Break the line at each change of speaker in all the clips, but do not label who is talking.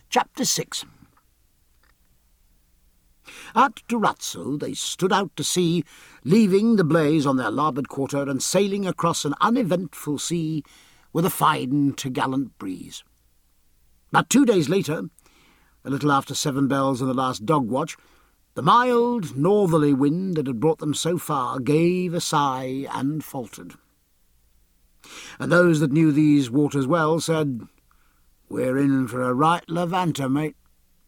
Chapter 6. At Durazzo they stood out to sea, leaving the Blaze on their larboard quarter and sailing across an uneventful sea with a fine gallant breeze. But 2 days later, a little after 7 bells in the last dog-watch, the mild northerly wind that had brought them so far gave a sigh and faltered. And those that knew these waters well said, "We're in for a right Levanter, mate."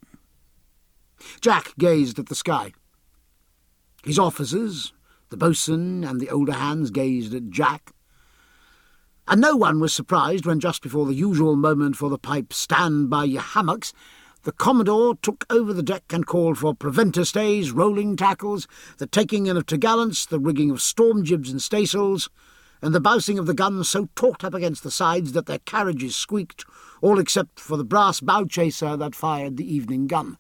Jack gazed at the sky. His officers, the boatswain and the older hands, gazed at Jack. And no one was surprised when, just before the usual moment for the pipe "Stand by your hammocks," the Commodore took over the deck and called for preventer stays, rolling tackles, the taking in of topgallants, the rigging of storm jibs and staysails, and the bousing of the guns so taut up against the sides that their carriages squeaked, all except for the brass bow-chaser that fired the evening gun.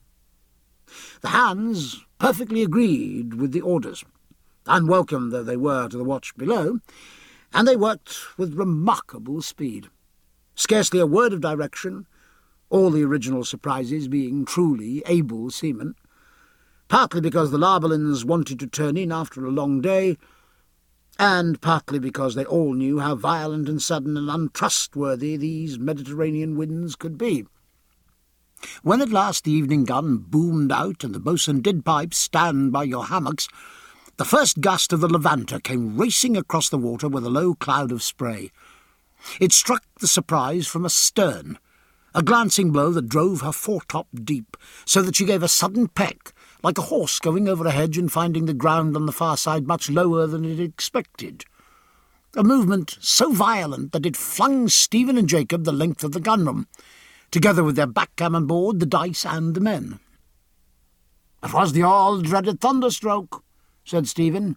The hands perfectly agreed with the orders, unwelcome though they were to the watch below, and they worked with remarkable speed. Scarcely a word of direction, all the original surprises being truly able seamen, partly because the Larbolins wanted to turn in after a long day, and partly because they all knew how violent and sudden and untrustworthy these Mediterranean winds could be. When at last the evening gun boomed out and the boatswain did pipe "Stand by your hammocks," the first gust of the Levanter came racing across the water with a low cloud of spray. It struck the Surprise from astern, a glancing blow that drove her foretop deep, so that she gave a sudden peck, like a horse going over a hedge and finding the ground on the far side much lower than it expected. A movement so violent that it flung Stephen and Jacob the length of the gunroom, together with their backgammon board, the dice, and the men. "It was the all-dreaded thunderstroke," said Stephen.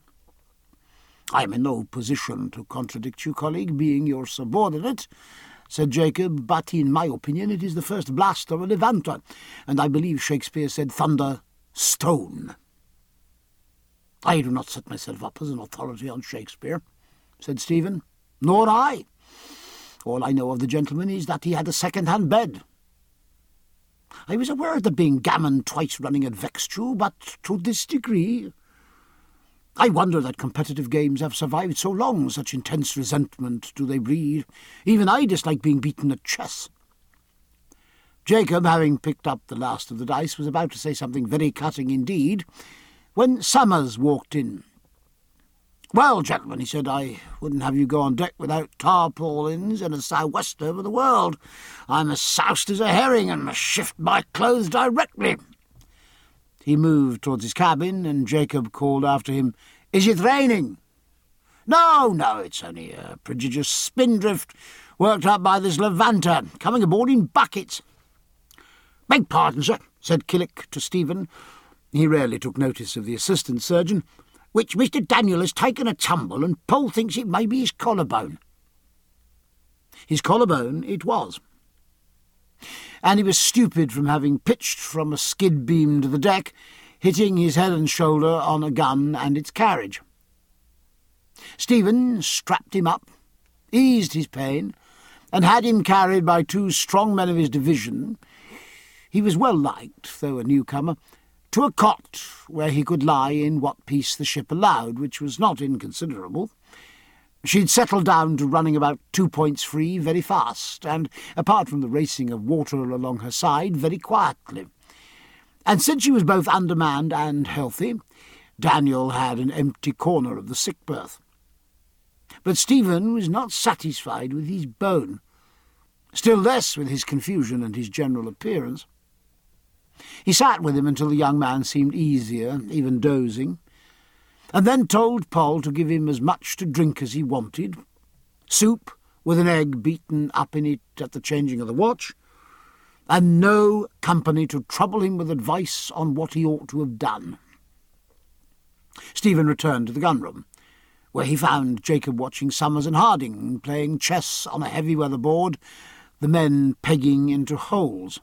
"I am in no position to contradict you, colleague, being your subordinate," said Jacob, "but in my opinion it is the first blast of a Levanter, and I believe Shakespeare said thunder stone." "I do not set myself up as an authority on Shakespeare," said Stephen. "Nor I. All I know of the gentleman is that he had a second-hand bed. I was aware of the being gammon twice running had vexed you, but to this degree. I wonder that competitive games have survived so long. Such intense resentment do they breed. Even I dislike being beaten at chess." Jacob, having picked up the last of the dice, was about to say something very cutting indeed, when Summers walked in. "Well, gentlemen," he said, "I wouldn't have you go on deck without tarpaulins and a sou'wester over the world. I'm as soused as a herring and must shift my clothes directly." He moved towards his cabin, and Jacob called after him, "Is it raining?" No, it's only a prodigious spindrift worked up by this Levanter, coming aboard in buckets." "Beg pardon, sir," said Killick to Stephen. He rarely took notice of the assistant surgeon. "Which Mr. Daniel has taken a tumble, and Paul thinks it may be his collarbone." His collarbone it was, and he was stupid from having pitched from a skid beam to the deck, hitting his head and shoulder on a gun and its carriage. Stephen strapped him up, eased his pain, and had him carried by 2 strong men of his division. He was well liked, though a newcomer, to a cot where he could lie in what peace the ship allowed, which was not inconsiderable. She'd settled down to running about 2 points free very fast, and, apart from the racing of water along her side, very quietly. And since she was both undermanned and healthy, Daniel had an empty corner of the sick berth. But Stephen was not satisfied with his bone, still less with his confusion and his general appearance. He sat with him until the young man seemed easier, even dozing, and then told Poll to give him as much to drink as he wanted, soup with an egg beaten up in it at the changing of the watch, and no company to trouble him with advice on what he ought to have done. Stephen returned to the gunroom, where he found Jacob watching Summers and Harding playing chess on a heavy weather board, the men pegging into holes.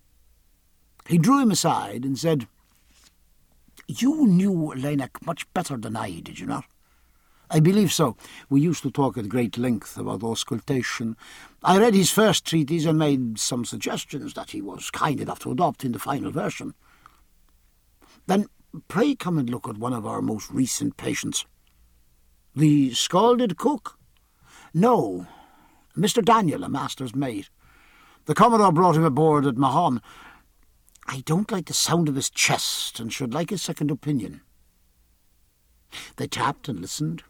He drew him aside and said, "You knew Laennec much better than I, did you not? I believe so. We used to talk at great length about auscultation. I read his first treatise and made some suggestions that he was kind enough to adopt in the final version. Then pray come and look at one of our most recent patients. The scalded cook? No, Mr. Daniel, a master's mate. The Commodore brought him aboard at Mahon. I don't like the sound of his chest and should like a second opinion. They tapped and listened,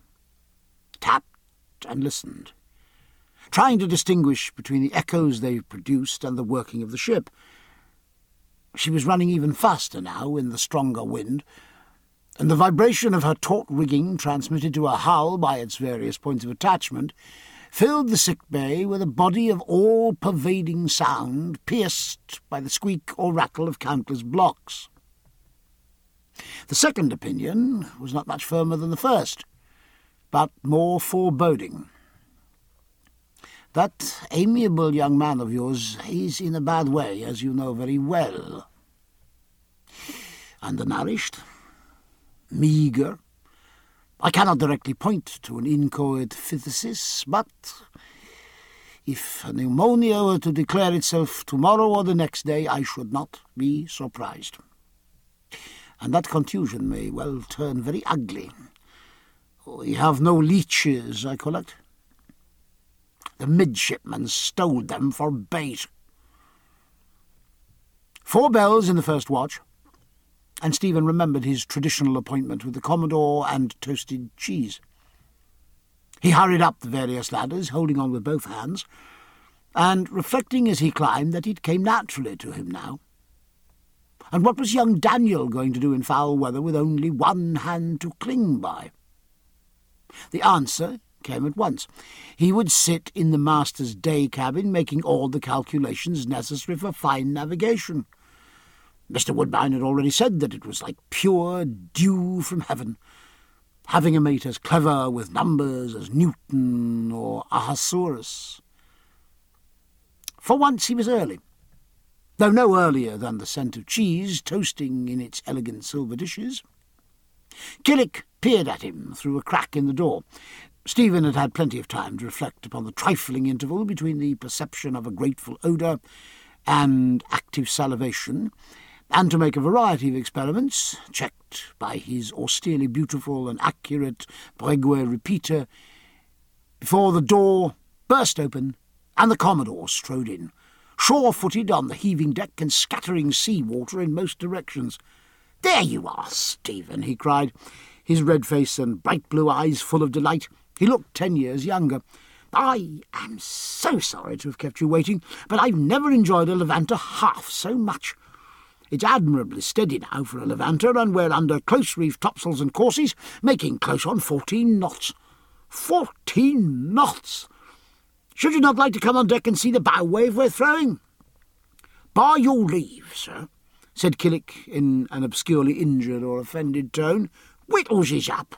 trying to distinguish between the echoes they produced and the working of the ship. She was running even faster now in the stronger wind, and the vibration of her taut rigging, transmitted to her hull by its various points of attachment, filled the sick bay with a body of all-pervading sound, pierced by the squeak or rattle of countless blocks. The second opinion was not much firmer than the first, but more foreboding. That amiable young man of yours is in a bad way, as you know very well. Undernourished, meagre. I cannot directly point to an inchoate phthisis, but if a pneumonia were to declare itself tomorrow or the next day, I should not be surprised. And that contusion may well turn very ugly. We have no leeches, I collect. The midshipmen stole them for bait. 4 bells in the first watch, and Stephen remembered his traditional appointment with the Commodore and toasted cheese. He hurried up the various ladders, holding on with both hands, and reflecting as he climbed that it came naturally to him now. And what was young Daniel going to do in foul weather with only one hand to cling by? The answer came at once. He would sit in the master's day cabin, making all the calculations necessary for fine navigation. Mr. Woodbine had already said that it was like pure dew from heaven, having a mate as clever with numbers as Newton or Ahasuerus. For once he was early, though no earlier than the scent of cheese toasting in its elegant silver dishes. Killick peered at him through a crack in the door. Stephen had had plenty of time to reflect upon the trifling interval between the perception of a grateful odour and active salivation, and to make a variety of experiments, checked by his austerely beautiful and accurate Breguet repeater, before the door burst open and the Commodore strode in, sure-footed on the heaving deck and scattering sea-water in most directions. "There you are, Stephen," he cried, his red face and bright blue eyes full of delight. He looked 10 years younger. "I am so sorry to have kept you waiting, but I've never enjoyed a Levanter half so much. It's admirably steady now for a Levanter, and we're under close-reefed topsails and courses, making close on 14 knots. 14 knots! Should you not like to come on deck and see the bow wave we're throwing?" "By your leave, sir," said Killick in an obscurely injured or offended tone. "Whittles is up."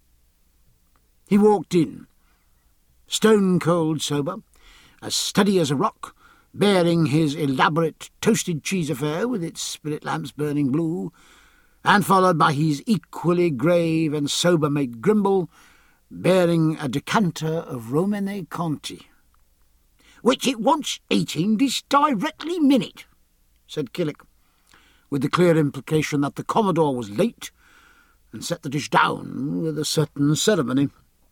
He walked in, stone-cold sober, as steady as a rock, bearing his elaborate toasted cheese affair with its spirit lamps burning blue, and followed by his equally grave and sober mate Grimble, bearing a decanter of Romanée Conti. "Which it wants eating this directly minute," said Killick, with the clear implication that the Commodore was late, and set the dish down with a certain ceremony.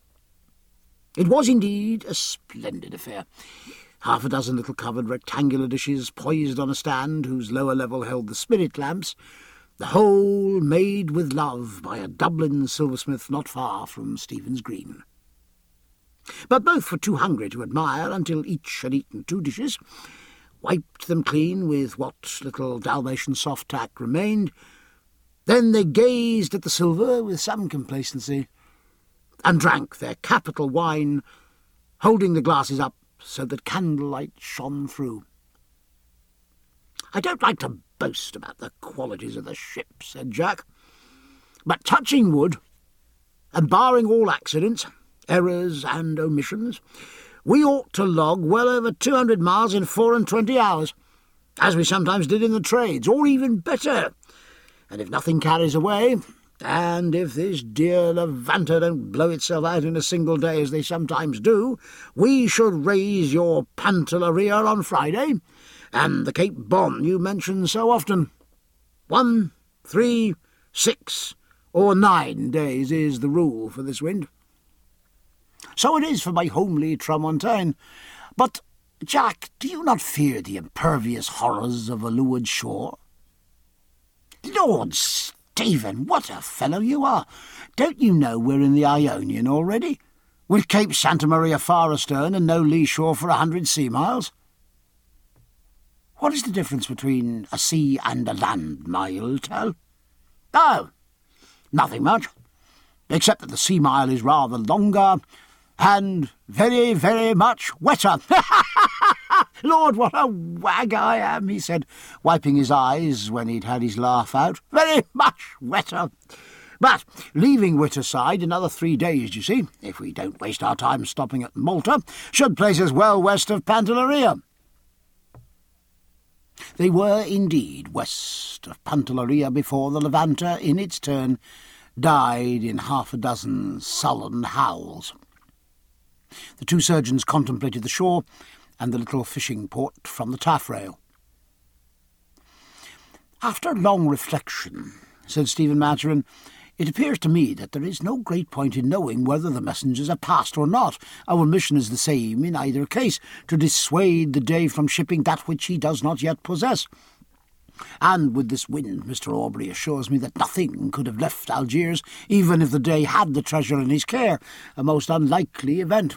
It was indeed a splendid affair. 6 little covered rectangular dishes poised on a stand whose lower level held the spirit lamps, the whole made with love by a Dublin silversmith not far from Stephen's Green. But both were too hungry to admire until each had eaten 2 dishes, wiped them clean with what little Dalmatian soft tack remained. Then they gazed at the silver with some complacency, and drank their capital wine, holding the glasses up so that candlelight shone through. "I don't like to boast about the qualities of the ship," said Jack, "but touching wood, and barring all accidents, errors and omissions, we ought to log well over 200 miles in 24 hours, as we sometimes did in the trades, or even better. And if nothing carries away, And if this dear Levanter don't blow itself out in a single day, as they sometimes do, we should raise your Pantelleria on Friday, and the Cape Bon you mention so often. 1, 3, 6, or 9 days is the rule for this wind. So it is for my homely Tramontane. But, Jack, do you not fear the impervious horrors of a leeward shore? Lord Stephen, what a fellow you are! Don't you know we're in the Ionian already, with Cape Santa Maria far astern and no lee shore for 100 sea miles? What is the difference between a sea and a land, my old tell? Oh, nothing much, except that the sea mile is rather longer and very, very much wetter. Lord, what a wag I am, he said, wiping his eyes when he'd had his laugh out. Very much wetter. But, leaving wit aside, another 3 days, you see, if we don't waste our time stopping at Malta, should place us well west of Pantelleria. They were indeed west of Pantelleria before the Levanter, in its turn, died in 6 sullen howls. The 2 surgeons contemplated the shore and the little fishing port from the taffrail. "After long reflection," said Stephen Maturin, "it appears to me that there is no great point in knowing whether the messengers are past or not. Our mission is the same in either case, to dissuade the Dey from shipping that which he does not yet possess. And with this wind, Mr. Aubrey assures me that nothing could have left Algiers, even if the Dey had the treasure in his care, a most unlikely event.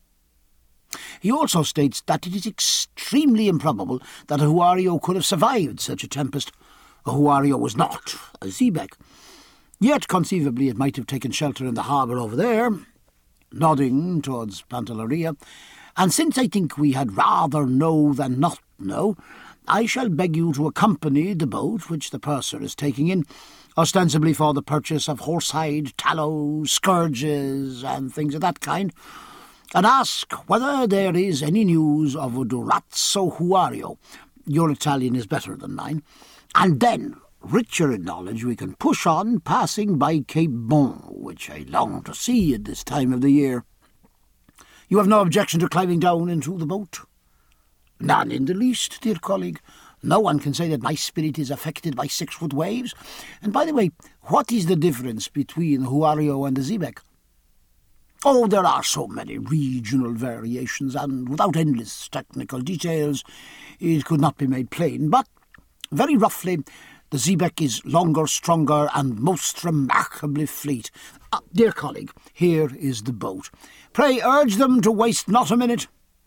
He also states that it is extremely improbable that a Huario could have survived such a tempest. A Huario was not a xebec. Yet conceivably it might have taken shelter in the harbour over there," nodding towards Pantelleria, "and since I think we had rather know than not know, I shall beg you to accompany the boat which the purser is taking in, ostensibly for the purchase of horsehide, tallow, scourges, and things of that kind, and ask whether there is any news of a Durazzo Huario. Your Italian is better than mine. And then, richer in knowledge, we can push on, passing by Cape Bon, which I long to see at this time of the year. You have no objection to climbing down into the boat?" "None in the least, dear colleague. No one can say that my spirit is affected by 6-foot waves. And by the way, what is the difference between the Huario and the xebec?" "Oh, there are so many regional variations, and without endless technical details it could not be made plain. But, very roughly, the xebec is longer, stronger, and most remarkably fleet. Dear colleague, here is the boat. Pray urge them to waste not a minute."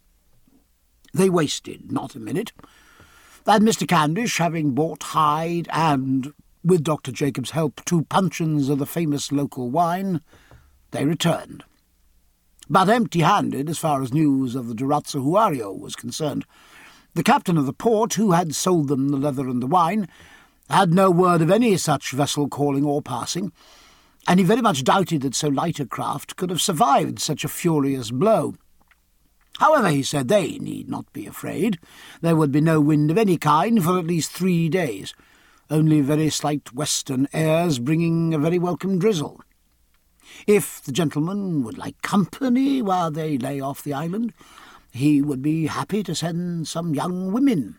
They wasted not a minute, and Mr. Candish, having bought hide and, with Dr. Jacob's help, 2 puncheons of the famous local wine, they returned, but empty-handed as far as news of the Durazzo Huario was concerned. The captain of the port, who had sold them the leather and the wine, had no word of any such vessel calling or passing, and he very much doubted that so light a craft could have survived such a furious blow. However, he said, they need not be afraid. There would be no wind of any kind for at least 3 days, only very slight western airs bringing a very welcome drizzle. If the gentleman would like company while they lay off the island, he would be happy to send some young women.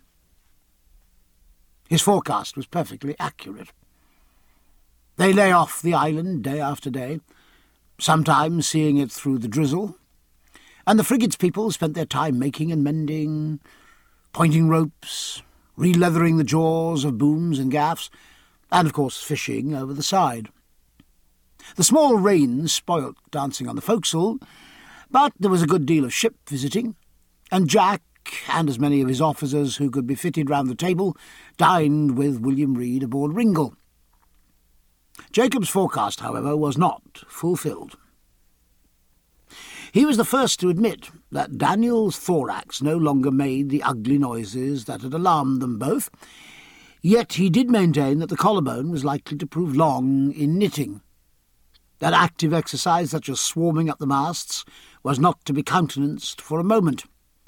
His forecast was perfectly accurate. They lay off the island day after day, sometimes seeing it through the drizzle, and the frigate's people spent their time making and mending, pointing ropes, re-leathering the jaws of booms and gaffs, and, of course, fishing over the side. The small rains spoilt dancing on the forecastle, but there was a good deal of ship visiting, and Jack, and as many of his officers who could be fitted round the table, dined with William Reed aboard Ringle. Jacob's forecast, however, was not fulfilled. He was the first to admit that Daniel's thorax no longer made the ugly noises that had alarmed them both, yet he did maintain that the collarbone was likely to prove long in knitting. That active exercise, such as swarming up the masts, was not to be countenanced for a moment.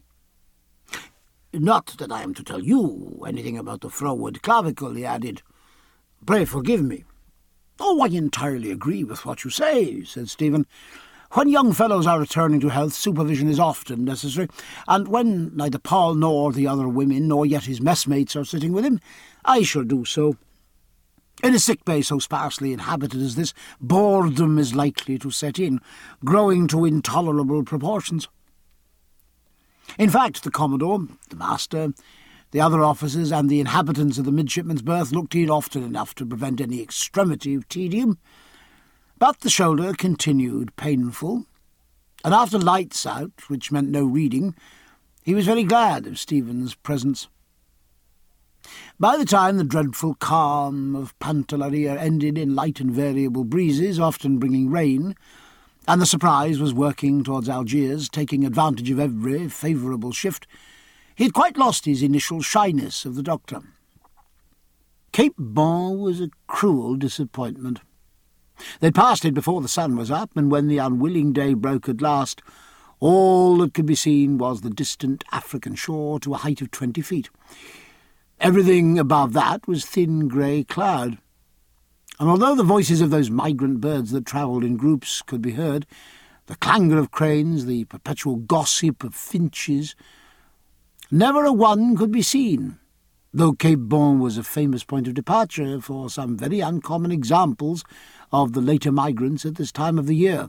"Not that I am to tell you anything about the froward clavicle," he added. "Pray forgive me." "Oh, I entirely agree with what you say," said Stephen. "When young fellows are returning to health, supervision is often necessary, and when neither Paul nor the other women, nor yet his messmates, are sitting with him, I shall do so. In a sick bay so sparsely inhabited as this, boredom is likely to set in, growing to intolerable proportions. In fact, the Commodore, the master, the other officers, and the inhabitants of the midshipman's berth looked in often enough to prevent any extremity of tedium. But the shoulder continued painful, and after lights out, which meant no reading, he was very glad of Stephen's presence. By the time the dreadful calm of Pantelleria ended in light and variable breezes, often bringing rain, and the Surprise was working towards Algiers, taking advantage of every favourable shift, he had quite lost his initial shyness of the doctor. Cape Bon was a cruel disappointment. They'd passed it before the sun was up, and when the unwilling day broke at last, all that could be seen was the distant African shore to a height of 20 feet. Everything above that was thin grey cloud, and although the voices of those migrant birds that travelled in groups could be heard, the clangour of cranes, the perpetual gossip of finches, never a one could be seen, though Cape Bon was a famous point of departure for some very uncommon examples of the later migrants at this time of the year.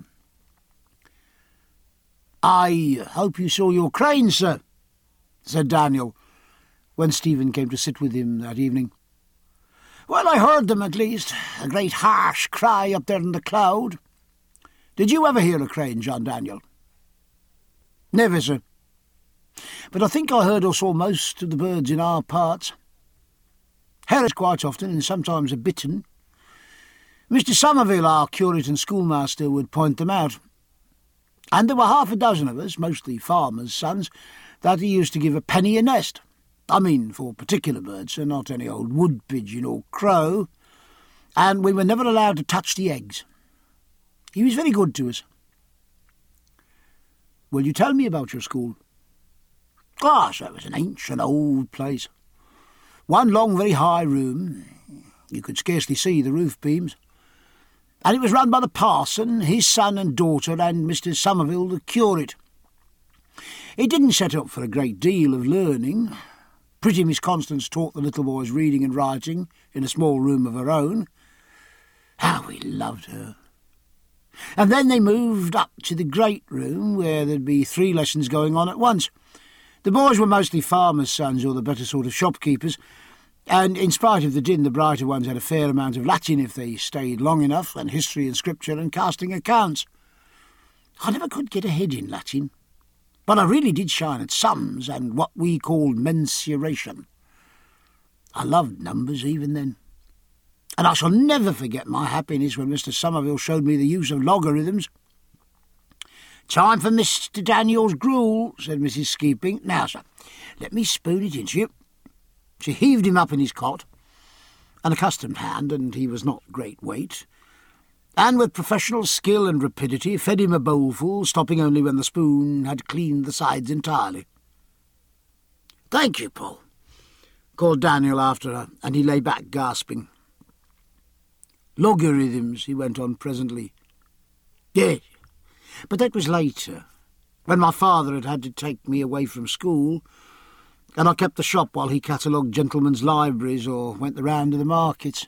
"I hope you saw your cranes, sir," said Daniel, when Stephen came to sit with him that evening. "Well, I heard them at least, a great harsh cry up there in the cloud. Did you ever hear a crane, John Daniel?" "Never, sir. But I think I heard or saw most of the birds in our parts. Hares quite often, and sometimes a bittern. Mr. Somerville, our curate and schoolmaster, would point them out. And there were half a dozen of us, mostly farmers' sons, that he used to give a penny a nest. I mean for particular birds, sir, not any old wood pigeon or crow, and we were never allowed to touch the eggs. He was very good to us." "Will you tell me about your school?" "Ah, so it was an ancient old place. One long, very high room. You could scarcely see the roof beams. And it was run by the parson, his son and daughter, and Mr. Somerville, the curate. It didn't set up for a great deal of learning. Pretty Miss Constance taught the little boys reading and writing in a small room of her own. How we loved her. And then they moved up to the great room, where there'd be 3 lessons going on at once. The boys were mostly farmers' sons, or the better sort of shopkeepers, and in spite of the din, the brighter ones had a fair amount of Latin if they stayed long enough, and history and scripture and casting accounts. I never could get ahead in Latin, but I really did shine at sums and what we called mensuration. I loved numbers even then, and I shall never forget my happiness when Mr. Somerville showed me the use of logarithms. "Time for Mr. Daniel's gruel," said Mrs. Skeeping. "Now, sir, let me spoon it into you." She heaved him up in his cot, an accustomed hand, and he was not great weight, and with professional skill and rapidity fed him a bowlful, stopping only when the spoon had cleaned the sides entirely. "Thank you, Paul," called Daniel after her, and he lay back gasping. "Logarithms," he went on presently. "Yes, but that was later, when my father had to take me away from school, and I kept the shop while he catalogued gentlemen's libraries or went the round of the markets.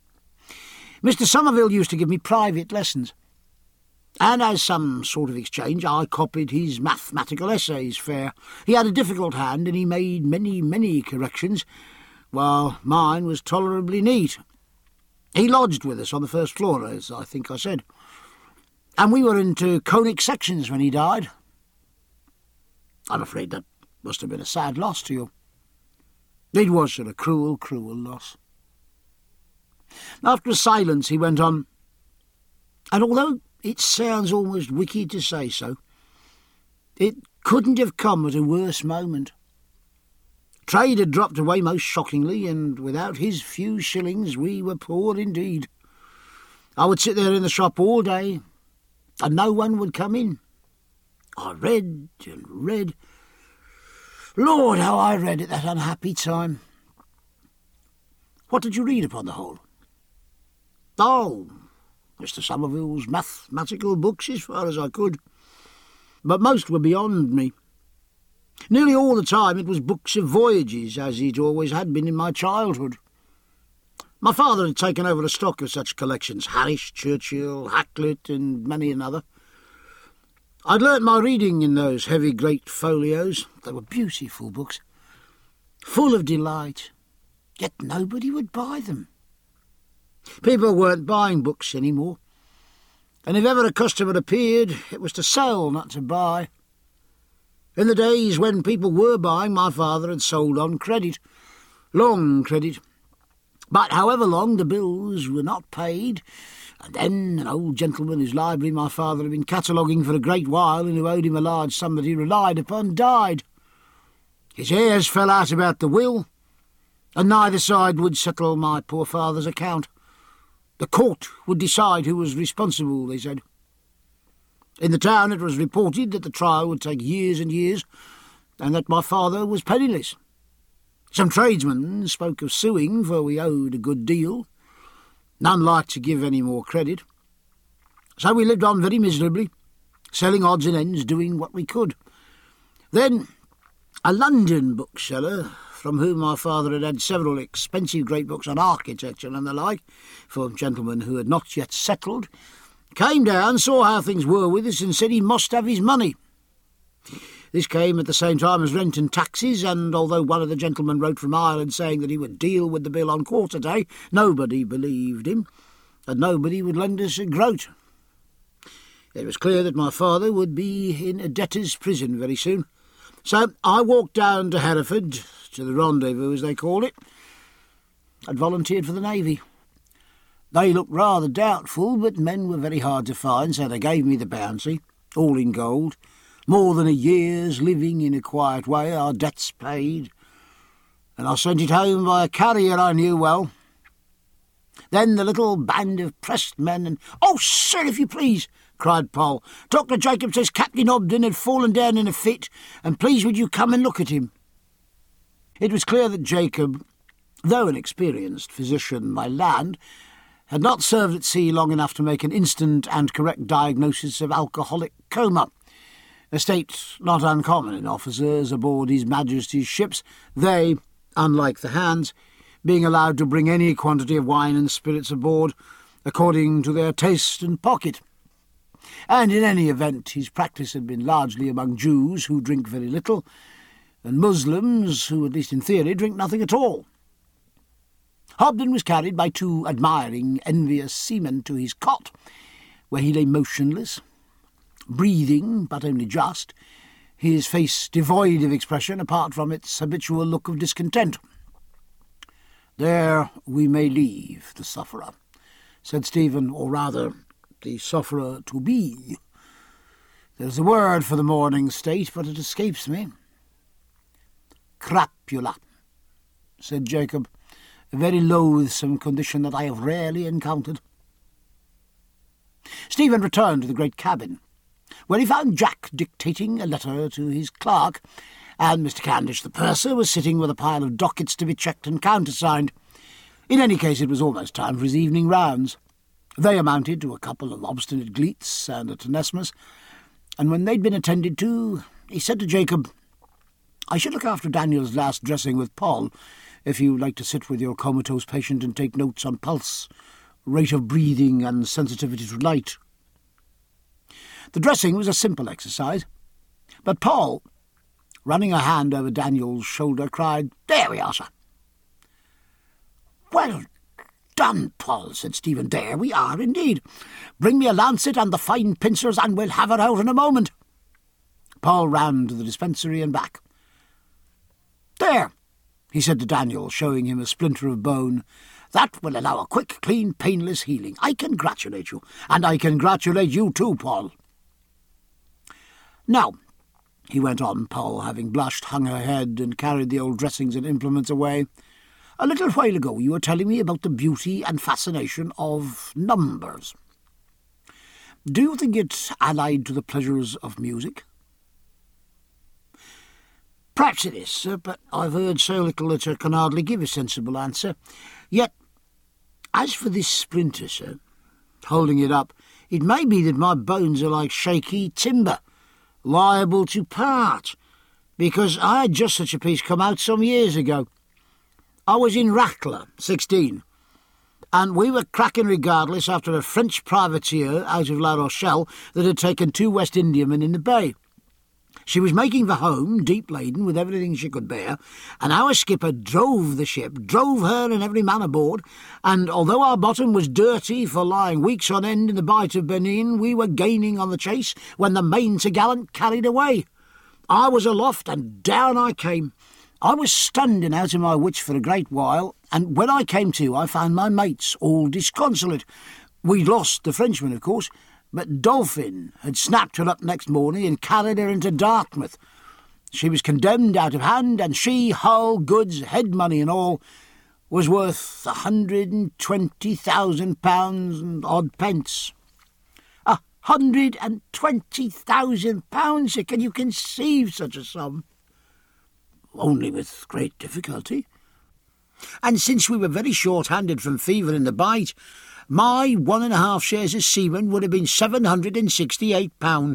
Mr. Somerville used to give me private lessons, and as some sort of exchange I copied his mathematical essays fair. He had a difficult hand, and he made many corrections, while mine was tolerably neat. He lodged with us on the first floor, as I think I said, and we were into conic sections when he died. I'm afraid that must have been a sad loss to you." "It was, sir, a cruel loss." After a silence he went on, "And although it sounds almost wicked to say so, it couldn't have come at a worse moment. Trade had dropped away most shockingly, and without his few shillings we were poor indeed. I would sit there in the shop all day, and no one would come in. I read and read. Lord, how I read at that unhappy time." "What did you read upon the whole?" Oh, Mr. Somerville's mathematical books as far as I could. But most were beyond me. Nearly all the time it was books of voyages, as it always had been in my childhood. My father had taken over a stock of such collections, Harris, Churchill, Hakluyt, and many another. I'd learnt my reading in those heavy great folios. They were beautiful books, full of delight, yet nobody would buy them. People weren't buying books any more, and if ever a customer appeared, it was to sell, not to buy. In the days when people were buying, my father had sold on credit, long credit. But however long the bills were not paid, and then an old gentleman whose library my father had been cataloguing for a great while and who owed him a large sum that he relied upon, died. His heirs fell out about the will, and neither side would settle my poor father's account. The court would decide who was responsible, they said. In the town it was reported that the trial would take years and years, and that my father was penniless. Some tradesmen spoke of suing, for we owed a good deal. None liked to give any more credit. So we lived on very miserably, selling odds and ends, doing what we could. Then a London bookseller, from whom my father had had several expensive great books on architecture and the like, for gentlemen who had not yet settled, came down, saw how things were with us, and said he must have his money. This came at the same time as rent and taxes, and although one of the gentlemen wrote from Ireland saying that he would deal with the bill on quarter day, nobody believed him, and nobody would lend us a groat. It was clear that my father would be in a debtor's prison very soon. So I walked down to Hereford, to the rendezvous, as they called it. I'd volunteered for the Navy. They looked rather doubtful, but men were very hard to find, so they gave me the bounty, all in gold. More than a year's living in a quiet way, our debts paid, and I sent it home by a carrier I knew well. Then the little band of pressed men and— "Oh, sir, if you please," cried Poll. "Dr. Jacob says Captain Hobden had fallen down in a fit, and please would you come and look at him?" It was clear that Jacob, though an experienced physician by land, had not served at sea long enough to make an instant and correct diagnosis of alcoholic coma, a state not uncommon in officers aboard His Majesty's ships, they, unlike the hands, being allowed to bring any quantity of wine and spirits aboard according to their taste and pocket. And in any event, his practice had been largely among Jews, who drink very little, and Muslims, who, at least in theory, drink nothing at all. Hobden was carried by two admiring, envious seamen to his cot, where he lay motionless, breathing, but only just, his face devoid of expression apart from its habitual look of discontent. "There we may leave the sufferer," said Stephen, "or rather, the sufferer-to-be. There's a word for the morning state, but it escapes me." "Crapula," said Jacob, "a very loathsome condition that I have rarely encountered." Stephen returned to the great cabin, where he found Jack dictating a letter to his clerk, and Mr. Candish, the purser, was sitting with a pile of dockets to be checked and countersigned. In any case, it was almost time for his evening rounds. They amounted to a couple of obstinate gleats and a tenesmus, and when they'd been attended to, he said to Jacob, "I should look after Daniel's last dressing with Paul, if you like to sit with your comatose patient and take notes on pulse, rate of breathing, and sensitivity to light." The dressing was a simple exercise, but Paul, running a hand over Daniel's shoulder, cried, "There we are, sir." "Well done, Paul," said Stephen. "There we are, indeed. Bring me a lancet and the fine pincers, and we'll have her out in a moment." Paul ran to the dispensary and back. "There," he said to Daniel, showing him a splinter of bone. "That will allow a quick, clean, painless healing. I congratulate you, and I congratulate you too, Paul. Now," he went on, Poll, having blushed, hung her head, and carried the old dressings and implements away, "a little while ago you were telling me about the beauty and fascination of numbers. Do you think it allied to the pleasures of music?" "Perhaps it is, sir, but I've heard so little that I can hardly give a sensible answer. Yet As for this splinter, sir, holding it up, it may be that my bones are like shaky timber, liable to part, because I had just such a piece come out some years ago. I was in Rackler, 16, and we were cracking regardless after a French privateer out of La Rochelle that had taken 2 West Indiamen in the bay. She was making for home, deep laden, with everything she could bear, and our skipper drove the ship, drove her and every man aboard, and although our bottom was dirty for lying weeks on end in the Bight of Benin, we were gaining on the chase when the main topgallant carried away. I was aloft, and down I came. I was stunned and out of my wits for a great while, and when I came to, I found my mates all disconsolate. We'd lost the Frenchman, of course, but Dolphin had snapped her up next morning and carried her into Dartmouth. She was condemned out of hand, and she, hull, goods, head money and all, was worth £120,000 and odd pence. £120,000! Can you conceive such a sum? Only with great difficulty. And since we were very short-handed from fever in the Bight, my 1.5 shares as seaman would have been £768.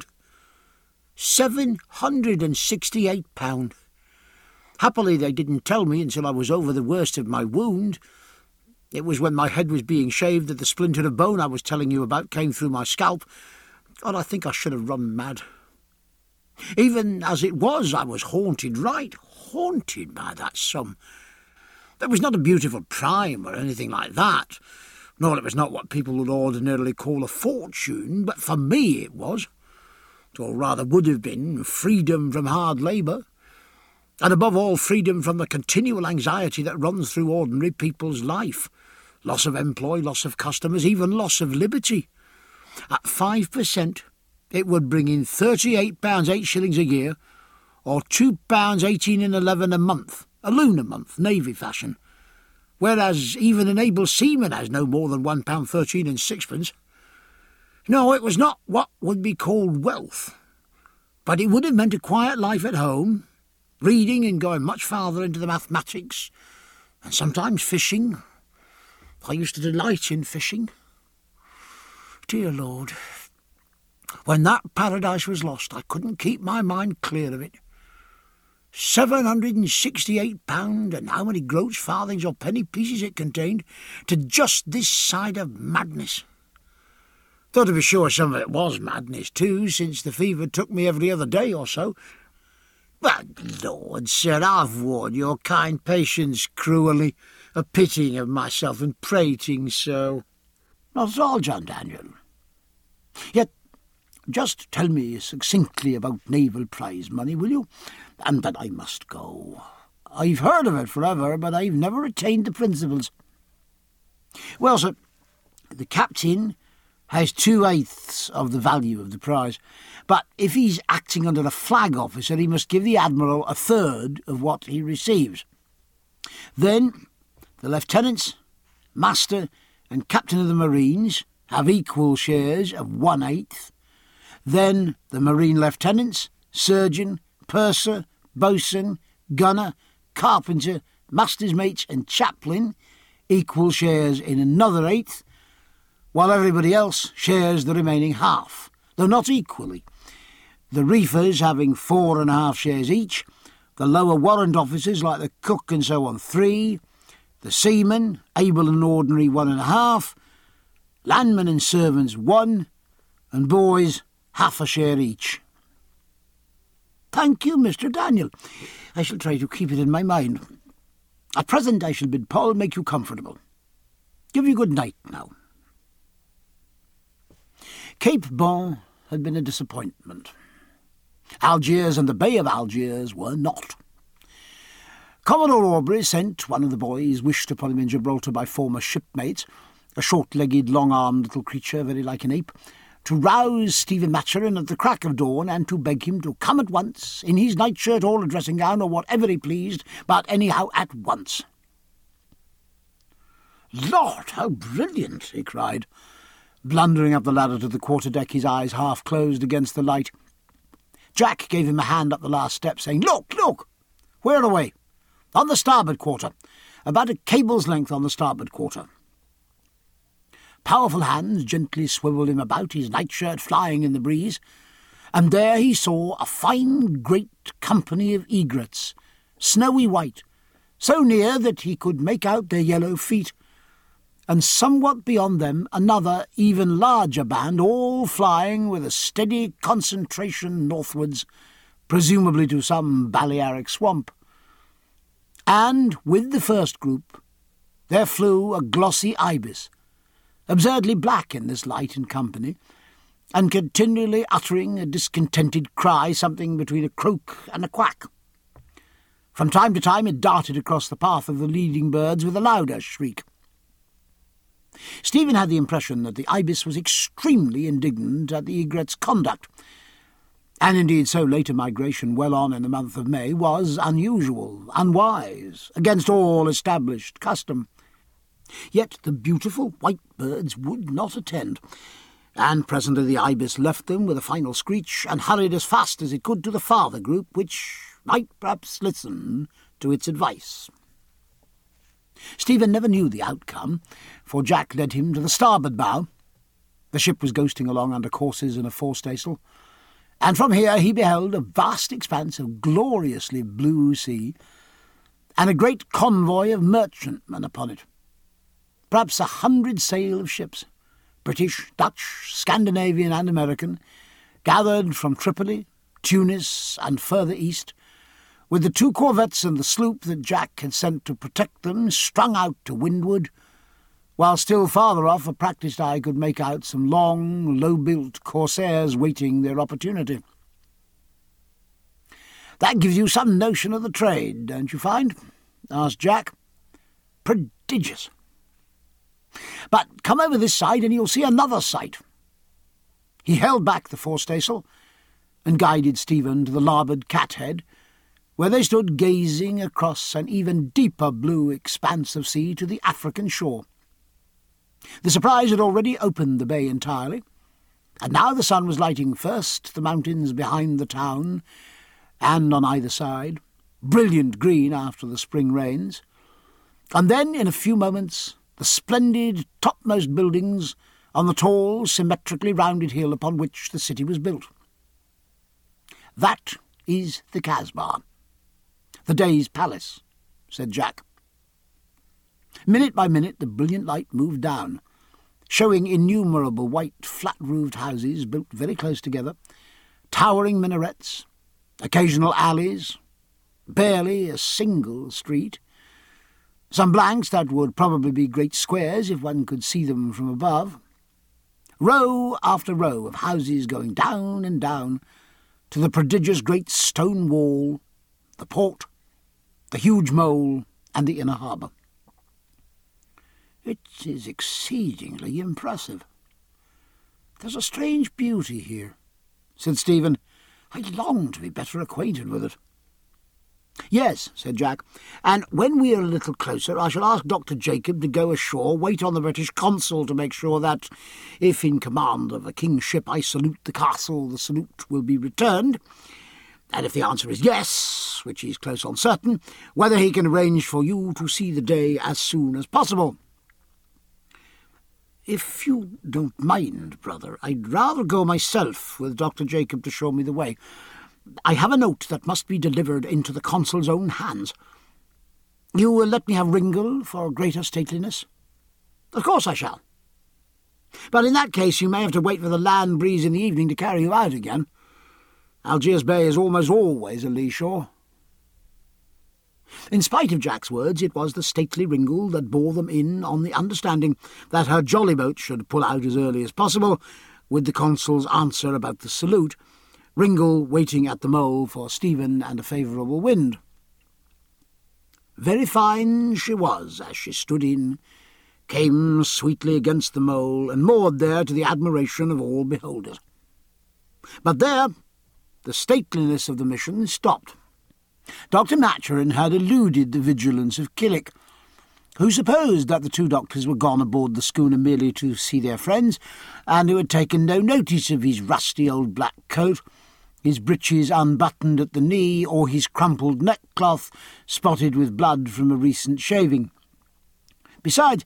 £768. Happily they didn't tell me until I was over the worst of my wound. It was when my head was being shaved that the splinter of bone I was telling you about came through my scalp. God, I think I should have run mad. Even as it was, I was haunted by that sum. There was not a beautiful prime or anything like that, nor it was not what people would ordinarily call a fortune, but for me it was, or rather would have been, freedom from hard labour, and above all freedom from the continual anxiety that runs through ordinary people's life, loss of employ, loss of customers, even loss of liberty. At 5%, it would bring in £38 8 shillings a year, or £2 18 and 11 a month, a lunar month, navy fashion, whereas even an able seaman has no more than £1 13 and 6pence. No, it was not what would be called wealth, but it would have meant a quiet life at home, reading and going much farther into the mathematics, and sometimes fishing. I used to delight in fishing. Dear Lord, when that paradise was lost, I couldn't keep my mind clear of it. £768, and how many groats, farthings or penny pieces it contained, to just this side of madness. Though to be sure some of it was madness too, since the fever took me every other day or so. But, Lord, sir, I've worn your kind patience cruelly, a-pitying of myself and prating so. Not at all, John Daniel. Yet, just tell me succinctly about naval prize money, will you? And that I must go. I've heard of it forever, but I've never attained the principles. Well, sir, the captain has 2/8 of the value of the prize, but if he's acting under a flag officer, he must give the admiral 1/3 of what he receives. Then the lieutenants, master and captain of the Marines have equal shares of 1/8. Then the Marine lieutenants, surgeon, purser, boatswain, gunner, carpenter, master's mates and chaplain equal shares in another 1/8, while everybody else shares the remaining half, though not equally. The reefers having 4.5 shares each, the lower warrant officers like the cook and so on 3, the seamen, able and ordinary 1.5, landmen and servants 1, and boys 1/2 share each. Thank you, Mr. Daniel. I shall try to keep it in my mind. At present I shall bid Paul make you comfortable. Give you good night now. Cape Bon had been a disappointment. Algiers and the Bay of Algiers were not. Commodore Aubrey sent one of the boys wished upon him in Gibraltar by former shipmates, a short-legged, long-armed little creature very like an ape, to rouse Stephen Maturin at the crack of dawn and to beg him to come at once, in his nightshirt or a dressing-gown or whatever he pleased, but anyhow at once. "Lord, how brilliant!" he cried, blundering up the ladder to the quarter-deck, his eyes half closed against the light. Jack gave him a hand up the last step, saying, "Look, look! Where away? On the starboard quarter. About a cable's length on the starboard quarter." powerful hands gently swivelled him about, his nightshirt flying in the breeze, and there he saw a fine great company of egrets, snowy white, so near that he could make out their yellow feet, and somewhat beyond them another even larger band, all flying with a steady concentration northwards, presumably to some Balearic swamp. And with the first group there flew a glossy ibis, absurdly black in this light and company, and continually uttering a discontented cry, something between a croak and a quack. From time to time it darted across the path of the leading birds with a louder shriek. Stephen had the impression that the ibis was extremely indignant at the egret's conduct, and indeed so late a migration, well on in the month of May, was unusual, unwise, against all established custom. Yet the beautiful white birds would not attend, and presently the ibis left them with a final screech and hurried as fast as it could to the farther group, which might perhaps listen to its advice. Stephen never knew the outcome, for Jack led him to the starboard bow. The ship was ghosting along under courses in a forestaysail, and from here he beheld a vast expanse of gloriously blue sea, and a great convoy of merchantmen upon it. Perhaps 100 sail of ships, British, Dutch, Scandinavian and American, gathered from Tripoli, Tunis and further east, with the 2 corvettes and the sloop that Jack had sent to protect them strung out to windward, while still farther off a practised eye could make out some long, low-built corsairs waiting their opportunity. "That gives you some notion of the trade, don't you find?" asked Jack. "Prodigious. But come over this side and you'll see another sight." He held back the forestaysail and guided Stephen to the larboard cathead, where they stood gazing across an even deeper blue expanse of sea to the African shore. The surprise had already opened the bay entirely, and now the sun was lighting first the mountains behind the town and on either side, brilliant green after the spring rains, and then in a few moments the splendid topmost buildings on the tall, symmetrically rounded hill upon which the city was built. "That is the Kasbah, the Dey's palace," said Jack. Minute by minute the brilliant light moved down, showing innumerable white flat-roofed houses built very close together, towering minarets, occasional alleys, barely a single street, some blanks that would probably be great squares if one could see them from above, row after row of houses going down and down to the prodigious great stone wall, the port, the huge mole, and the inner harbour. "It is exceedingly impressive. There's a strange beauty here," said Stephen. "I long to be better acquainted with it." "Yes," said Jack, "and when we are a little closer I shall ask Dr. Jacob to go ashore, wait on the British consul to make sure that, if in command of a king's ship I salute the castle, the salute will be returned, and if the answer is yes, which is close on certain, whether he can arrange for you to see the Dey as soon as possible." "If you don't mind, brother, I'd rather go myself with Dr. Jacob to show me the way. I have a note that must be delivered into the consul's own hands. You will let me have Ringle for greater stateliness?" "Of course I shall. But in that case you may have to wait for the land breeze in the evening to carry you out again. Algiers Bay is almost always a lee shore." In spite of Jack's words, it was the stately Ringle that bore them in on the understanding that her jolly boat should pull out as early as possible, with the consul's answer about the salute, Ringle waiting at the mole for Stephen and a favourable wind. Very fine she was as she stood in, came sweetly against the mole, and moored there to the admiration of all beholders. But there the stateliness of the mission stopped. Dr. Maturin had eluded the vigilance of Killick, who supposed that the 2 doctors were gone aboard the schooner merely to see their friends, and who had taken no notice of his rusty old black coat, his breeches unbuttoned at the knee, or his crumpled neckcloth spotted with blood from a recent shaving. Besides,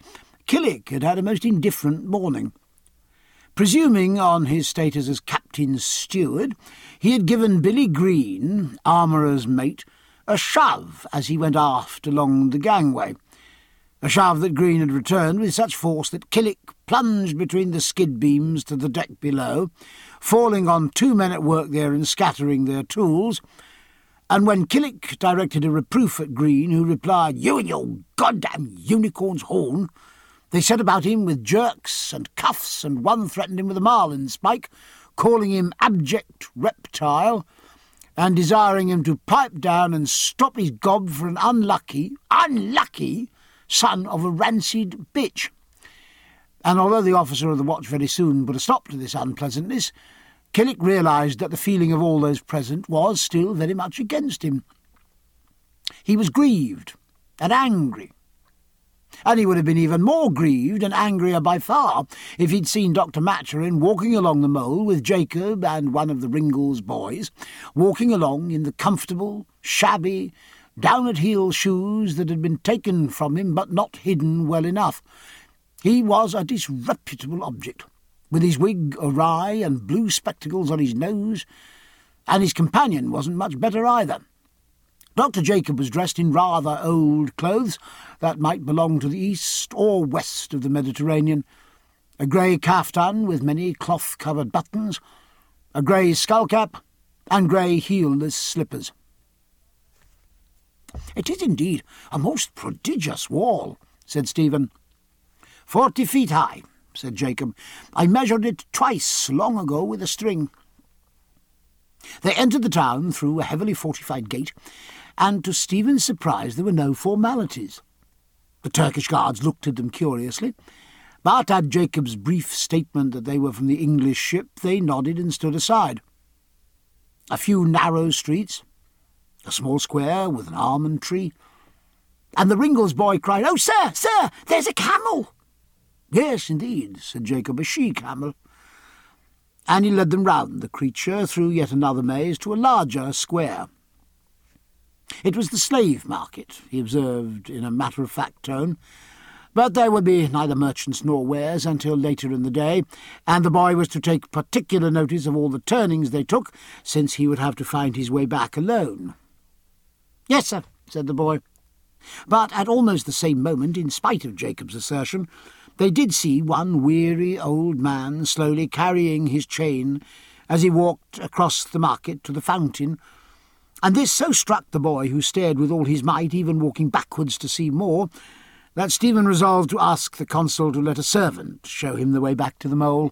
Killick had had a most indifferent morning. Presuming on his status as captain's steward, he had given Billy Green, armourer's mate, a shove as he went aft along the gangway, a shove that Green had returned with such force that Killick plunged between the skid beams to the deck below, falling on 2 men at work there and scattering their tools, and when Killick directed a reproof at Green, who replied, "You and your goddamn unicorn's horn," they set about him with jerks and cuffs, and one threatened him with a marlin spike, calling him abject reptile, and desiring him to pipe down and stop his gob for an unlucky son of a rancid bitch. And although the officer of the watch very soon put a stop to this unpleasantness, Killick realised that the feeling of all those present was still very much against him. He was grieved and angry, and he would have been even more grieved and angrier by far if he'd seen Dr. Maturin walking along the mole with Jacob and one of the Ringles boys, walking along in the comfortable, shabby, down-at-heel shoes that had been taken from him but not hidden well enough. He was a disreputable object, with his wig awry and blue spectacles on his nose, and his companion wasn't much better either. Dr. Jacob was dressed in rather old clothes that might belong to the east or west of the Mediterranean, a grey kaftan with many cloth-covered buttons, a grey skullcap, and grey heelless slippers. "It is indeed a most prodigious wall," said Stephen. 40 feet high," said Jacob. "I measured it twice long ago with a string." They entered the town through a heavily fortified gate, and to Stephen's surprise there were no formalities. The Turkish guards looked at them curiously, but at Jacob's brief statement that they were from the English ship, they nodded and stood aside. A few narrow streets, a small square with an almond tree, and the Ringles boy cried, "Oh, sir, there's a camel!" "Yes, indeed," said Jacob, "a she-camel." And he led them round the creature through yet another maze to a larger square. It was the slave market, he observed in a matter-of-fact tone, but there would be neither merchants nor wares until later in the day, and the boy was to take particular notice of all the turnings they took, since he would have to find his way back alone. "Yes, sir," said the boy. But at almost the same moment, in spite of Jacob's assertion, they did see one weary old man slowly carrying his chain as he walked across the market to the fountain, and this so struck the boy, who stared with all his might, even walking backwards to see more, that Stephen resolved to ask the consul to let a servant show him the way back to the mole.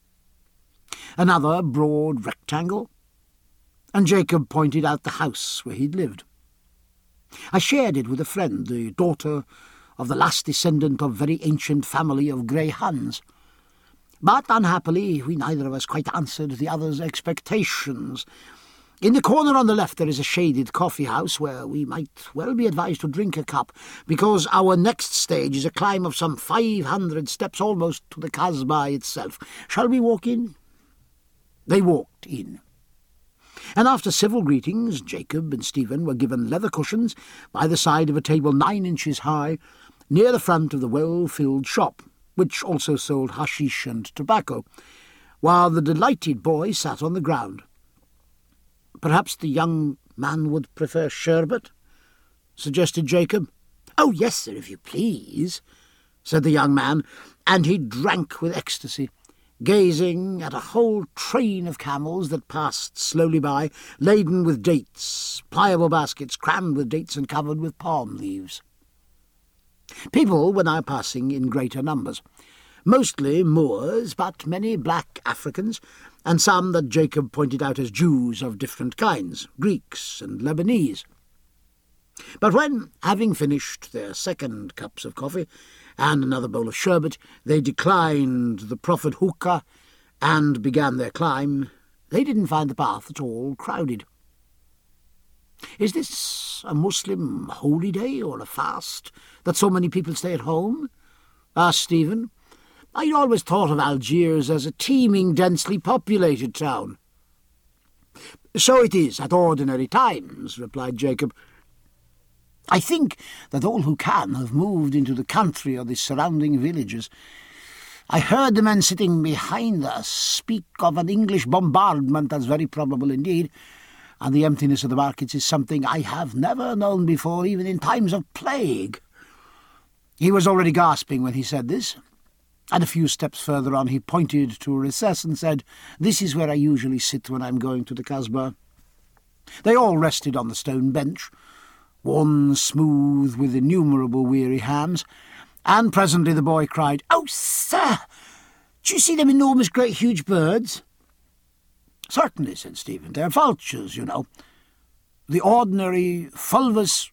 Another broad rectangle, and Jacob pointed out the house where he'd lived. "I shared it with a friend, the daughter of the last descendant of very ancient family of grey Huns. But unhappily we neither of us quite answered the other's expectations. In the corner on the left there is a shaded coffee-house where we might well be advised to drink a cup, because our next stage is a climb of some 500 steps almost to the Kasbah itself. Shall we walk in?" They walked in, and after civil greetings, Jacob and Stephen were given leather cushions by the side of a table 9 inches high, near the front of the well-filled shop, which also sold hashish and tobacco, while the delighted boy sat on the ground. "Perhaps the young man would prefer sherbet?" suggested Jacob. "Oh, yes, sir, if you please," said the young man, and he drank with ecstasy, gazing at a whole train of camels that passed slowly by, laden with dates, pliable baskets crammed with dates and covered with palm leaves. People were now passing in greater numbers, mostly Moors, but many black Africans, and some that Jacob pointed out as Jews of different kinds, Greeks and Lebanese. But when, having finished their second cups of coffee and another bowl of sherbet, they declined the proffered hookah and began their climb, they didn't find the path at all crowded. "Is this a Muslim holy day or a fast, that so many people stay at home?" asked Stephen. "I'd always thought of Algiers as a teeming, densely populated town." "So it is at ordinary times," replied Jacob. I think that all who can have moved into the country or the surrounding villages. I heard the men sitting behind us speak of an English bombardment that's very probable indeed, and the emptiness of the markets is something I have never known before, even in times of plague." He was already gasping when he said this, and a few steps further on he pointed to a recess and said, "This is where I usually sit when I'm going to the Kasbah." They all rested on the stone bench, worn smooth with innumerable weary hams, and presently the boy cried, "Oh, sir, do you see them enormous great huge birds?" "Certainly," said Stephen. "They're vultures, you know. The ordinary fulvus—"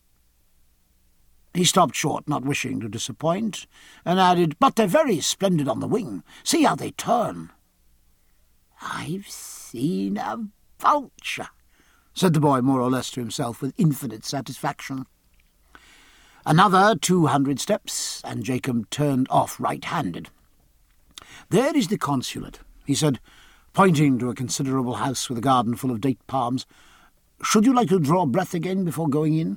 He stopped short, not wishing to disappoint, and added, "But they're very splendid on the wing. See how they turn." "I've seen a vulture," said the boy more or less to himself with infinite satisfaction. Another 200 steps, and Jacob turned off right-handed. "There is the consulate," he said, pointing to a considerable house with a garden full of date palms. "Should you like to draw breath again before going in?"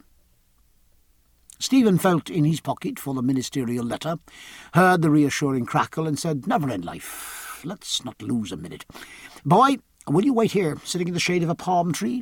Stephen felt in his pocket for the ministerial letter, heard the reassuring crackle, and said, "Never in life. Let's not lose a minute. Boy, will you wait here, sitting in the shade of a palm tree?"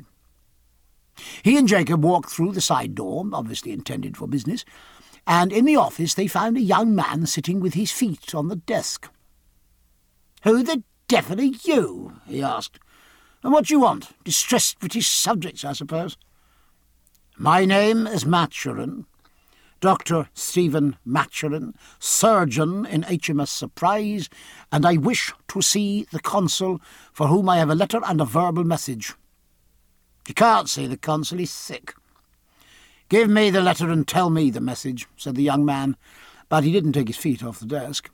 He and Jacob walked through the side door, obviously intended for business, and in the office they found a young man sitting with his feet on the desk. "Who the devil are you?" he asked. "And what do you want? Distressed British subjects, I suppose?" "My name is Maturin, Dr. Stephen Maturin, surgeon in HMS Surprise, and I wish to see the consul, for whom I have a letter and a verbal message." "You can't see the consul, he's sick." "Give me the letter and tell me the message," said the young man, but he didn't take his feet off the desk.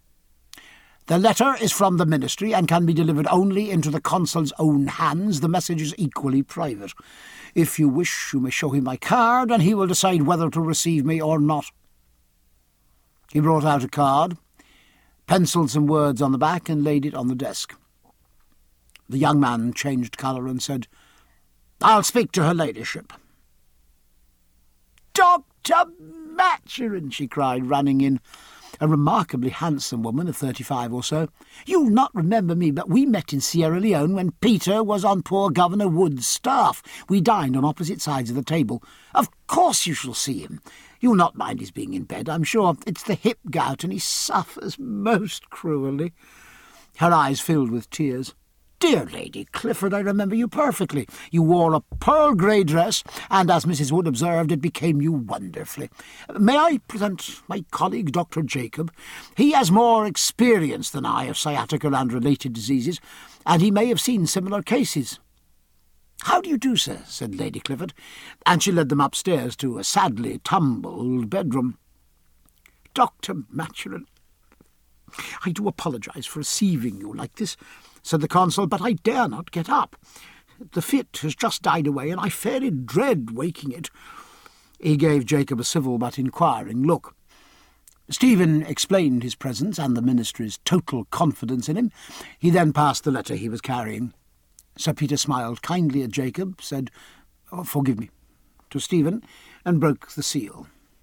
"The letter is from the ministry and can be delivered only into the consul's own hands. The message is equally private. If you wish, you may show him my card, and he will decide whether to receive me or not." He brought out a card, pencilled some words on the back, and laid it on the desk. The young man changed colour and said, "I'll speak to her ladyship." "Dr. Maturin!" she cried, running in. A remarkably handsome woman of 35 or so. "You'll not remember me, but we met in Sierra Leone when Peter was on poor Governor Wood's staff. We dined on opposite sides of the table. Of course you shall see him. You'll not mind his being in bed, I'm sure. It's the hip gout, and he suffers most cruelly." Her eyes filled with tears. "Dear Lady Clifford, I remember you perfectly. You wore a pearl-grey dress, and as Mrs. Wood observed, it became you wonderfully. May I present my colleague, Dr. Jacob? He has more experience than I of sciatica and related diseases, and he may have seen similar cases." "How do you do, sir?" said Lady Clifford, and she led them upstairs to a sadly tumbled bedroom. "Dr. Maturin, I do apologise for receiving you like this," said the consul, "but I dare not get up. The fit has just died away, and I fairly dread waking it." He gave Jacob a civil but inquiring look. Stephen explained his presence and the ministry's total confidence in him. He then passed the letter he was carrying. Sir Peter smiled kindly at Jacob, said, "Forgive me," to Stephen, and broke the seal.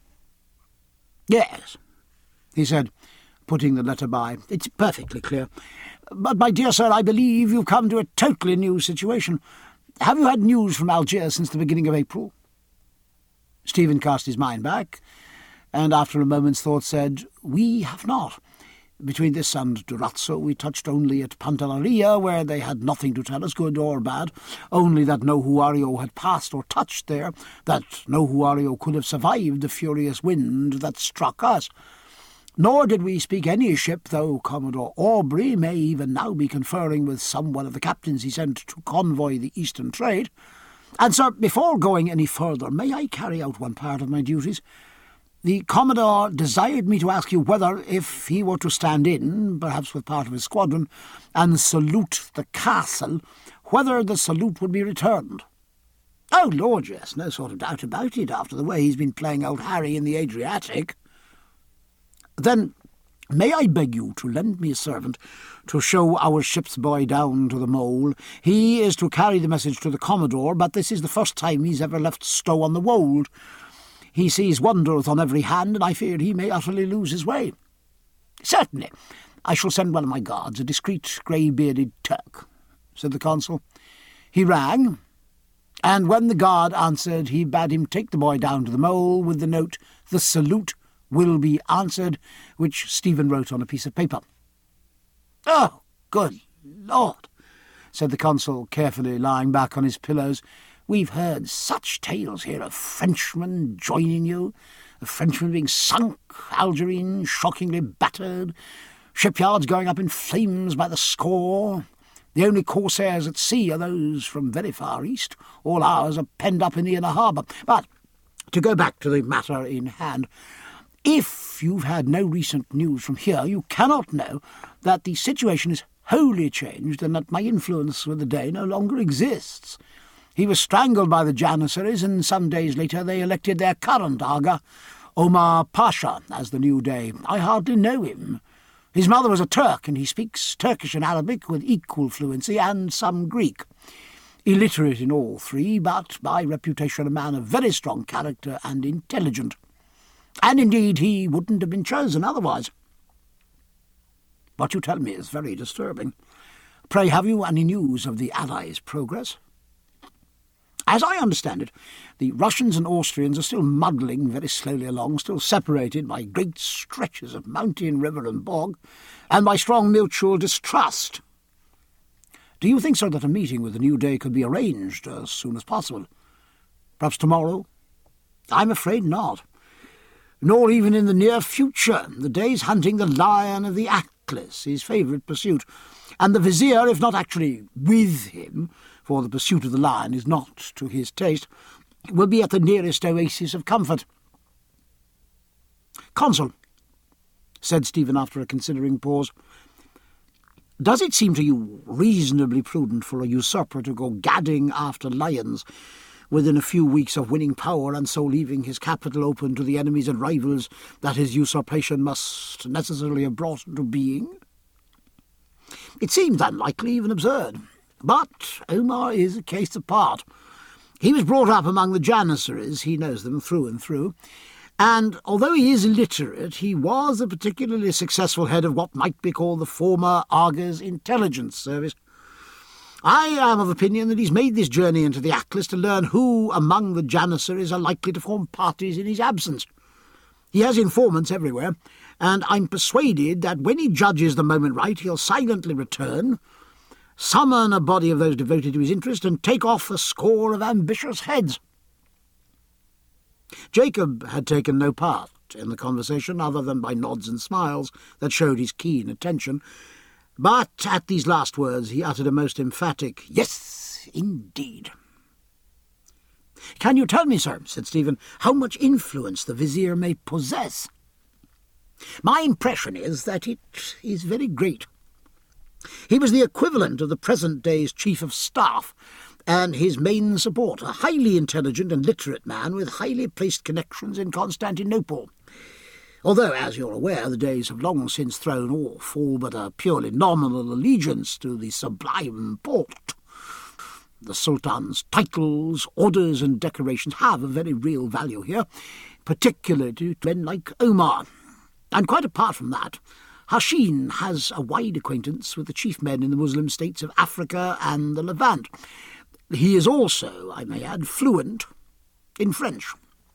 "Yes," he said, putting the letter by. "It's perfectly clear. But, my dear sir, I believe you've come to a totally new situation. Have you had news from Algiers since the beginning of April?" Stephen cast his mind back, and after a moment's thought said, "We have not. Between this and Durazzo we touched only at Pantelleria, where they had nothing to tell us, good or bad, only that no Huario had passed or touched there, that no Huario could have survived the furious wind that struck us. Nor did we speak any ship, though Commodore Aubrey may even now be conferring with some one of the captains he sent to convoy the Eastern trade. And, sir, before going any further, may I carry out one part of my duties? The Commodore desired me to ask you whether, if he were to stand in, perhaps with part of his squadron, and salute the castle, whether the salute would be returned." "Oh, Lord, yes, no sort of doubt about it, after the way he's been playing old Harry in the Adriatic." "Then may I beg you to lend me a servant to show our ship's boy down to the mole? He is to carry the message to the Commodore, but this is the first time he's ever left Stow on the Wold. He sees wanderers on every hand, and I fear he may utterly lose his way." "Certainly. I shall send one of my guards, a discreet, grey-bearded Turk," said the consul. He rang, and when the guard answered, he bade him take the boy down to the mole with the note, "The salute will be answered," which Stephen wrote on a piece of paper. "Oh, good Lord," said the consul, carefully lying back on his pillows. "We've heard such tales here of Frenchmen joining you, of Frenchmen being sunk, Algerines shockingly battered, shipyards going up in flames by the score. The only corsairs at sea are those from very far east. All ours are penned up in the inner harbour. But to go back to the matter in hand, if you've had no recent news from here, you cannot know that the situation is wholly changed and that my influence with the Dey no longer exists. He was strangled by the Janissaries, and some days later they elected their current Aga, Omar Pasha, as the new Dey. I hardly know him. His mother was a Turk, and he speaks Turkish and Arabic with equal fluency, and some Greek. Illiterate in all three, but by reputation a man of very strong character and intelligent. And indeed he wouldn't have been chosen otherwise. What you tell me is very disturbing. Pray, have you any news of the Allies' progress?" "As I understand it, the Russians and Austrians are still muddling very slowly along, still separated by great stretches of mountain, river and bog, and by strong mutual distrust. Do you think, sir, that a meeting with the new Dey could be arranged as soon as possible? Perhaps tomorrow?" "I'm afraid not. Nor even in the near future. The Dey's hunting the lion of the Atlas, his favourite pursuit, and the vizier, if not actually with him, for the pursuit of the lion is not to his taste, will be at the nearest oasis of comfort." "Consul," said Stephen after a considering pause, "does it seem to you reasonably prudent for a usurper to go gadding after lions within a few weeks of winning power and so leaving his capital open to the enemies and rivals that his usurpation must necessarily have brought into being? It seems unlikely, even absurd. But Omar is a case apart. He was brought up among the Janissaries, he knows them through and through, and although he is illiterate, he was a particularly successful head of what might be called the former Argus intelligence service. I am of opinion that he's made this journey into the Atlas to learn who among the Janissaries are likely to form parties in his absence. He has informants everywhere, and I'm persuaded that when he judges the moment right, he'll silently return, summon a body of those devoted to his interest, and take off a score of ambitious heads." Jacob had taken no part in the conversation other than by nods and smiles that showed his keen attention, but at these last words he uttered a most emphatic "Yes, indeed." "Can you tell me, sir," said Stephen, "how much influence the vizier may possess?" "My impression is that it is very great. He was the equivalent of the present day's chief of staff, and his main support, a highly intelligent and literate man with highly placed connections in Constantinople. Although, as you're aware, the Deys have long since thrown off all but a purely nominal allegiance to the sublime Porte. The Sultan's titles, orders and decorations have a very real value here, particularly to men like Omar. And quite apart from that, Hashin has a wide acquaintance with the chief men in the Muslim states of Africa and the Levant. He is also, I may add, fluent in French."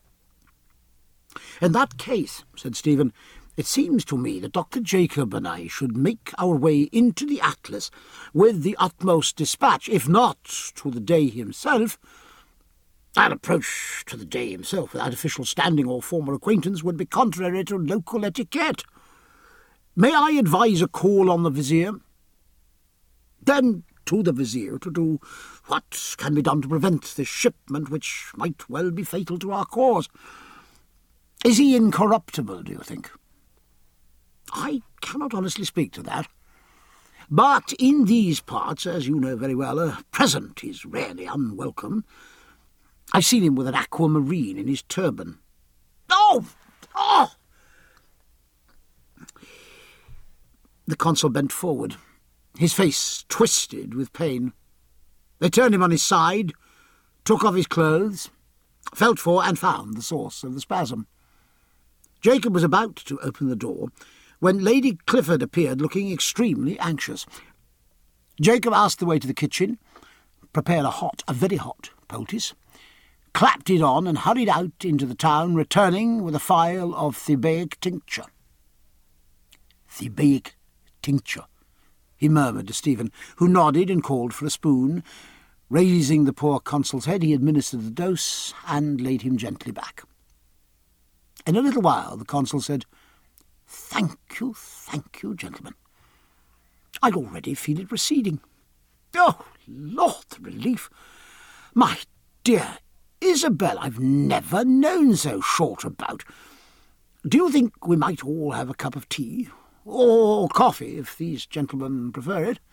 "In that case," said Stephen, "it seems to me that Dr. Jacob and I should make our way into the Atlas with the utmost dispatch, if not to the Dey himself. Our approach to the Dey himself without official standing or former acquaintance would be contrary to local etiquette. May I advise a call on the vizier? Then to the vizier to do what can be done to prevent this shipment, which might well be fatal to our cause. Is he incorruptible, do you think?" "I cannot honestly speak to that. But in these parts, as you know very well, a present is rarely unwelcome. I've seen him with an aquamarine in his turban." Oh! The consul bent forward, his face twisted with pain. They turned him on his side, took off his clothes, felt for and found the source of the spasm. Jacob was about to open the door when Lady Clifford appeared looking extremely anxious. Jacob asked the way to the kitchen, prepared a very hot poultice, clapped it on and hurried out into the town, returning with a phial of Thebaic tincture. Thebaic tincture, he murmured to Stephen, who nodded and called for a spoon. Raising the poor consul's head, he administered the dose and laid him gently back. In a little while the consul said, thank you, gentlemen. I already feel it receding. Oh, Lord, the relief! My dear Isabel, I've never known so short a bout. Do you think we might all have a cup of tea? Or coffee, if these gentlemen prefer it?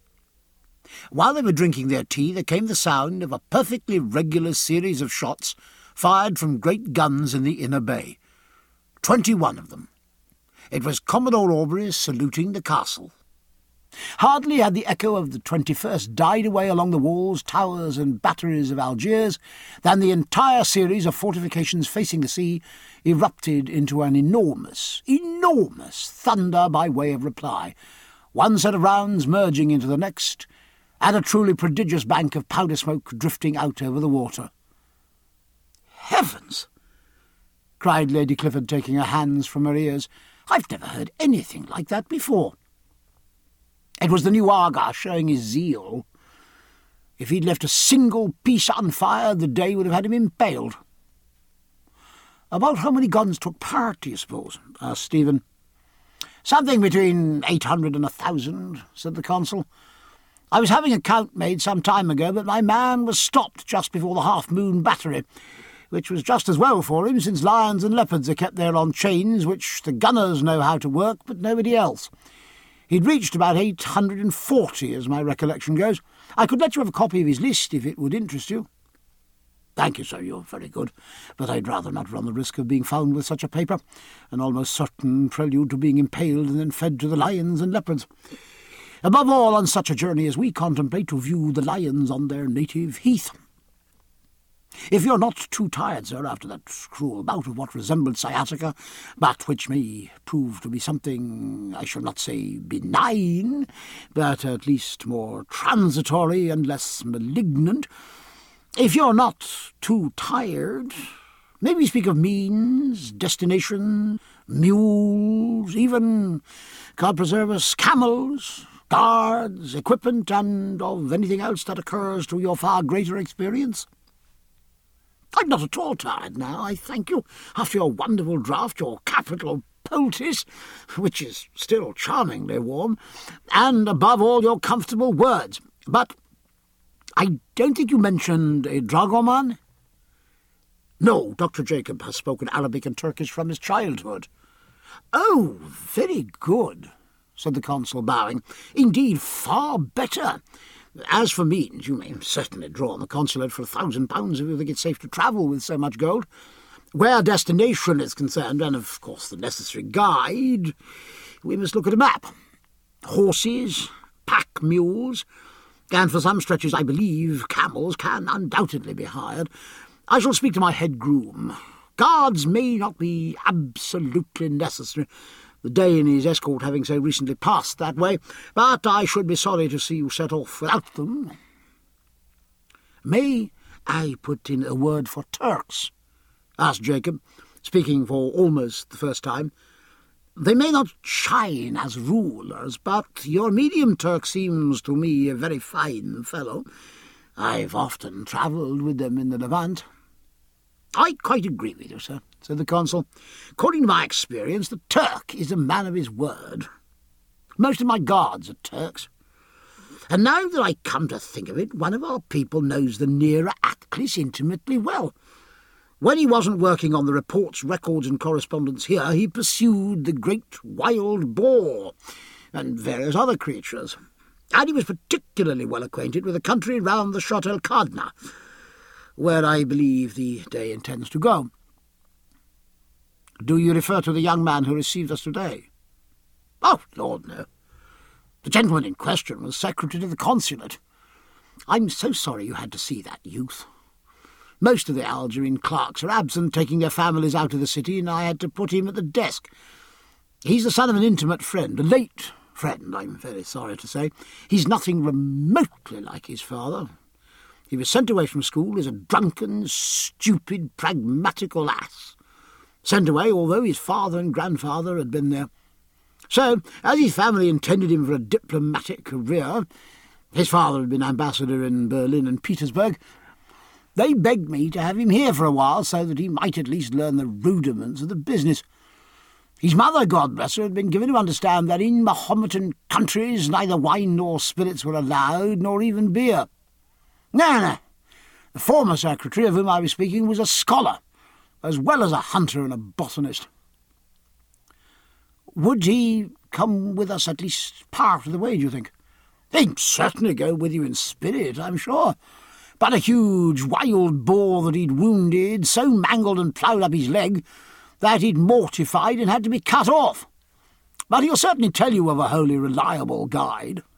While they were drinking their tea, there came the sound of a perfectly regular series of shots fired from great guns in the inner bay. 21 of them. It was Commodore Aubrey saluting the castle. Hardly had the echo of the 21st died away along the walls, towers and batteries of Algiers than the entire series of fortifications facing the sea erupted into an enormous thunder by way of reply, one set of rounds merging into the next, and a truly prodigious bank of powder smoke drifting out over the water. "Heavens!" cried Lady Clifford, taking her hands from her ears. "I've never heard anything like that before." It was the new Aga showing his zeal. If he'd left a single piece unfired, the day would have had him impaled. "About how many guns took part, do you suppose?" asked Stephen. "Something between 800 and 1,000, said the consul. "I was having a count made some time ago, but my man was stopped just before the Half-Moon Battery, which was just as well for him, since lions and leopards are kept there on chains which the gunners know how to work, but nobody else. He'd reached about 840, as my recollection goes. I could let you have a copy of his list, if it would interest you." "Thank you, sir, you're very good, but I'd rather not run the risk of being found with such a paper, an almost certain prelude to being impaled and then fed to the lions and leopards. Above all, on such a journey as we contemplate, to view the lions on their native heath. If you're not too tired, sir, after that cruel bout of what resembled sciatica, but which may prove to be something, I shall not say benign, but at least more transitory and less malignant, if you're not too tired, may we speak of means, destination, mules, even, God preserve us, camels, guards, equipment, and of anything else that occurs to your far greater experience? I'm not at all tired now, I thank you, after your wonderful draught, your capital poultice, which is still charmingly warm, and above all your comfortable words. But I don't think you mentioned a dragoman?" "No, Dr. Jacob has spoken Arabic and Turkish from his childhood." "Oh, very good," said the consul, bowing. "Indeed, far better. As for means, you may certainly draw on the consulate for £1,000 if you think it safe to travel with so much gold. Where destination is concerned, and of course the necessary guide, we must look at a map. Horses, pack mules, and for some stretches, I believe, camels can undoubtedly be hired. I shall speak to my head groom. Guards may not be absolutely necessary, the day in his escort having so recently passed that way, but I should be sorry to see you set off without them." "May I put in a word for Turks?" asked Jacob, speaking for almost the first time. "They may not shine as rulers, but your medium Turk seems to me a very fine fellow. I've often travelled with them in the Levant." "I quite agree with you, sir," said the consul. "According to my experience, the Turk is a man of his word. Most of my guards are Turks. And now that I come to think of it, one of our people knows the nearer Aklis intimately well. When he wasn't working on the reports, records and correspondence here, he pursued the great wild boar and various other creatures. And he was particularly well acquainted with the country round the Shot el Kadna, where I believe the Dey intends to go." "Do you refer to the young man who received us today?" "Oh, Lord, no. The gentleman in question was secretary to the consulate. I'm so sorry you had to see that youth. Most of the Algerine clerks are absent, taking their families out of the city, and I had to put him at the desk. He's the son of an intimate friend, a late friend, I'm very sorry to say. He's nothing remotely like his father. He was sent away from school as a drunken, stupid, pragmatical ass. Sent away, although his father and grandfather had been there. So, as his family intended him for a diplomatic career, his father had been ambassador in Berlin and Petersburg, they begged me to have him here for a while so that he might at least learn the rudiments of the business. His mother, God bless her, had been given to understand that in Mahometan countries neither wine nor spirits were allowed, nor even beer. No. The former secretary of whom I was speaking was a scholar, as well as a hunter and a botanist. Would he come with us at least part of the way, do you think? He'd certainly go with you in spirit, I'm sure. But a huge wild boar that he'd wounded so mangled and ploughed up his leg that he'd mortified and had to be cut off. But he'll certainly tell you of a wholly reliable guide.